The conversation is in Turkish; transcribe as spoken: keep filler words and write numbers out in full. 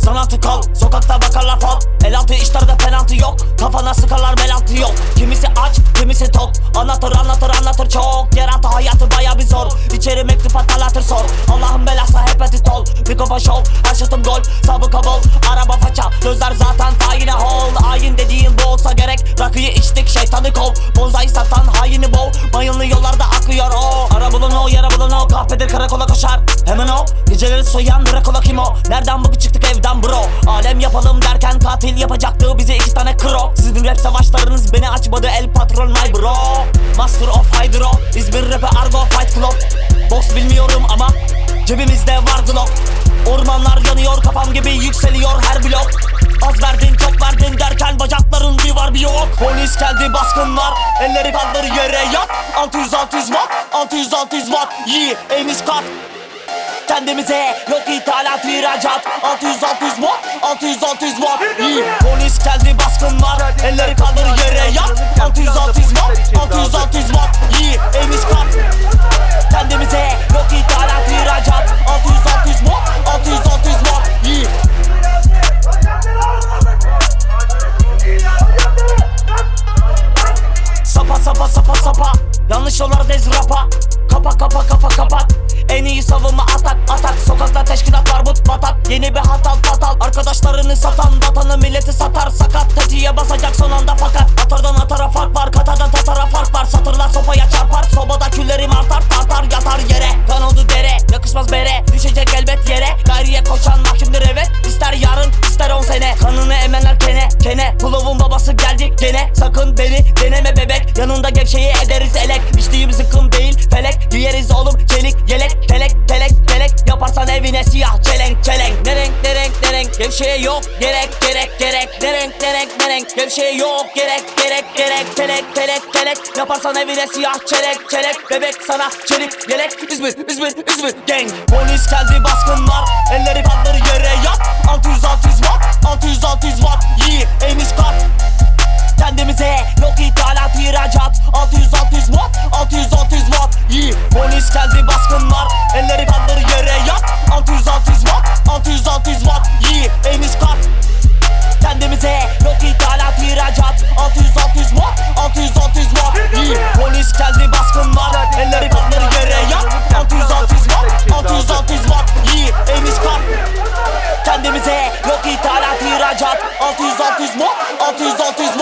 Sanatı kal, sokakta bakarlar fal. El altı işlerde penaltı yok, kafana sıkarlar bel altı yok. Kimisi aç, kimisi tok, anlatır anlatır anlatır çok. Yeraltı hayatı baya bir zor, İçeri mektup atarlatır sor. Allah'ın belası hepatit ol, mikrofon şov, her şutun gol. Sabıka bol, araba faça, gözler zaten faine hold. Ayin dediğin bu olsa gerek, rakıyı içtik şeytanı kov. Bonzai satan haini bol, mayınlı yollarda akıyor o. Ara bulun o, yara bulun o, kahvedir karakola koşar. Hemen o, geceleri soyan Drakola kim o? Nereden bugün çıktık evden bro? Alem yapalım derken katil yapacaktı bize iki tane kro. Sizin rap savaşlarınız beni açmadı el patron my bro. Master of Hydro, İzmir rap'e argo fight club. Box bilmiyorum ama cebimizde var glock. Ormanlar yanıyor kafam gibi yükseliyor her blok. Az verdin çok verdin derken bacakların bir var bir yok. Polis geldi baskın var, elleri kaldır yere yat. Altı yüz altı yüz watt, altı yüz altı yüz watt, iyi en üst kat. Kendimize yok ithalat ihracat. Altı yüz altı yüz watt, altı yüz altı yüz watt, iyi. Polis geldi baskın var, elleri kaldır yere yat. Altı yüz altı yüz watt, altı yüz altı yüz watt, iyi en üst kat. Kendimize yok ithalat ihracat. Altı yüz altı yüz watt, altı yüz altı yüz watt, iyi. Sapa sapa sapa sapa, yanlış yollardayız rapa. Kapa kapa kapa kapat, en iyi savunma atak atak. Sokakta teşkilat var but batak, yeni bir hatal fatal. Arkadaşlarını satan vatanı milleti satar sakat. Tetiğe basacak son anda fakat atardan atara fark var, katadan tatara fark var. Satırlar sopaya çarpar, sobada küllerim artar. Tartar yatar yere, kan oldu dere, yakışmaz bere, düşecek elbet yere. Gayriye koşan mahkumdur evet, ister yarın ister on sene. Kanını emenler kene kene, Pulov'un babası geldi gene. Sakın beni deneme bebek, yanında gevşeyi ederiz elek. İçtiğim zıkkım değil felek, giyeriz oğlum çelik yelek. Telek telek telek, yaparsan evine siyah çelenk çelenk. Ne renk ne renk ne renk, gevşeye yok gerek gerek gerek. Ne renk ne renk ne renk, gevşeye yok gerek gerek gerek. Telek telek telek, yaparsan evine siyah çelenk çelenk. Bebek sana çelik yelek, İzmir İzmir İzmir gang. Polis geldi baskın var, elleri kaldır yere yat. Altı yüz altı yüz watt, altı yüz altı yüz watt, iyi en üst kat. Kendimize yok ithalat ihracat. Altı yüz altı yüz watt, altı yüz altı yüz watt, iyi. Polis geldi baskın var, elleri kaldır yere yat. Altı yüz altı yüz watt, altı yüz altı yüz watt, iyi en üst kat. Kendimize yok ithalat ihracat. Altı yüz altı yüz watt, altı yüz altı yüz watt, iyi. Polis geldi baskın var, elleri kaldır yere yat. Altı yüz altı yüz watt, altı yüz altı yüz watt, iyi en üst kat. Kendimize yok ithalat ihracat. Altı yüz altı yüz watt, altı yüz altı yüz watt.